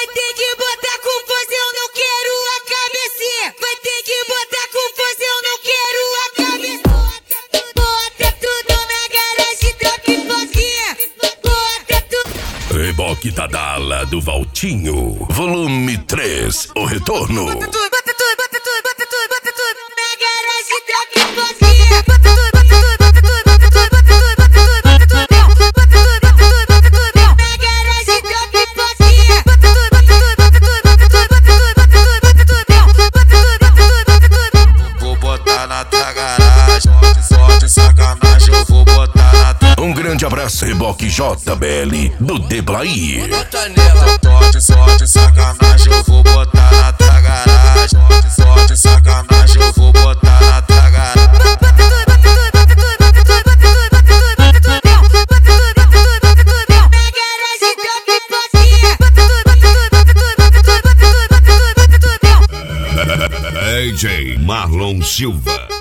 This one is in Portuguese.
Vai ter que botar com força, eu não quero a cabecinha. Vai ter que botar com força, eu não quero a cabeça. Bota tudo na garagem da pipoquinha. Bota tudo. Reboque da Dala do Valtinho, volume 3, o retorno. Bota tudo, bota tudo, bota tudo, bota tudo, bota tudo na garagem da pipoquinha. Bota tudo, bota tudo, bota tudo, bota tudo, bota tudo, bota tudo, bota tudo, bota tudo, bota tudo, bota tudo na garagem da pipoquinha. Bota tudo, bota tudo, bota tudo, bota tudo, bota tudo, bota tudo, bota tudo, bota tudo, bota tudo. Vou botar na tua garagem, sorte, sacanagem, eu vou botar na tua. Um grande abraço, Reboque JBL do Deplaí. Bota nela, sorte, sacanagem, eu vou botar na tua garagem. Sorte, sacanagem, eu vou botar na tua garagem. DJ Marlon Silva.